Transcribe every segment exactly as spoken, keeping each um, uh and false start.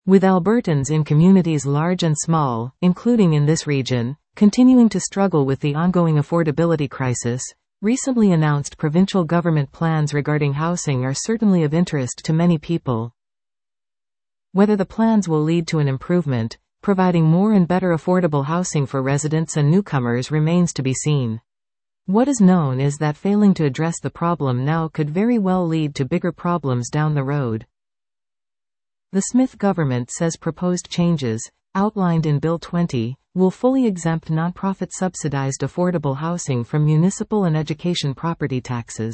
With Albertans in communities large and small, including in this region, continuing to struggle with the ongoing affordability crisis, recently announced provincial government plans regarding housing are certainly of interest to many people. Whether the plans will lead to an improvement, providing more and better affordable housing for residents and newcomers remains to be seen. What is known is that failing to address the problem now could very well lead to bigger problems down the road. The Smith government says proposed changes, outlined in Bill twenty, will fully exempt nonprofit subsidized affordable housing from municipal and education property taxes.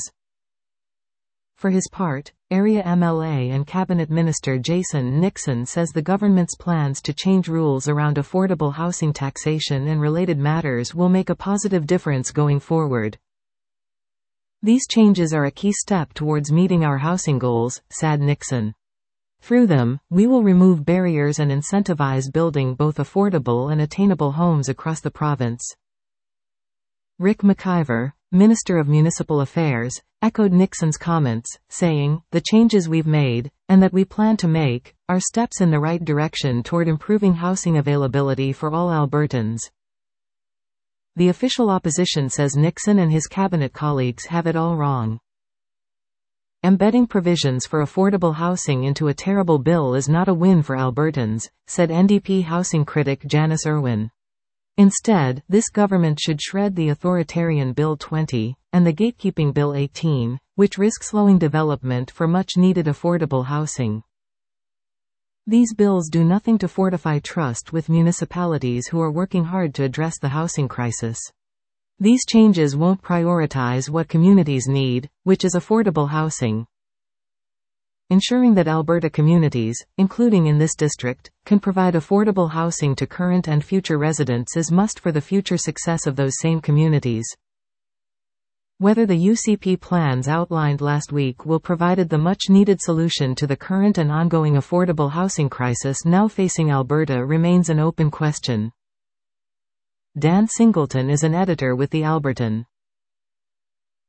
For his part, area M L A and Cabinet Minister Jason Nixon says the government's plans to change rules around affordable housing taxation and related matters will make a positive difference going forward. These changes are a key step towards meeting our housing goals, said Nixon. Through them, we will remove barriers and incentivize building both affordable and attainable homes across the province. Rick McIver, Minister of Municipal Affairs, echoed Nixon's comments, saying, "The changes we've made, and that we plan to make, are steps in the right direction toward improving housing availability for all Albertans." The official opposition says Nixon and his cabinet colleagues have it all wrong. Embedding provisions for affordable housing into a terrible bill is not a win for Albertans, said N D P housing critic Janice Irwin. Instead, this government should shred the authoritarian Bill twenty, and the gatekeeping Bill eighteen, which risk slowing development for much-needed affordable housing. These bills do nothing to fortify trust with municipalities who are working hard to address the housing crisis. These changes won't prioritize what communities need, which is affordable housing. Ensuring that Alberta communities, including in this district, can provide affordable housing to current and future residents is must for the future success of those same communities. Whether the U C P plans outlined last week will provide the much-needed solution to the current and ongoing affordable housing crisis now facing Alberta remains an open question. Dan Singleton is an editor with The Albertan.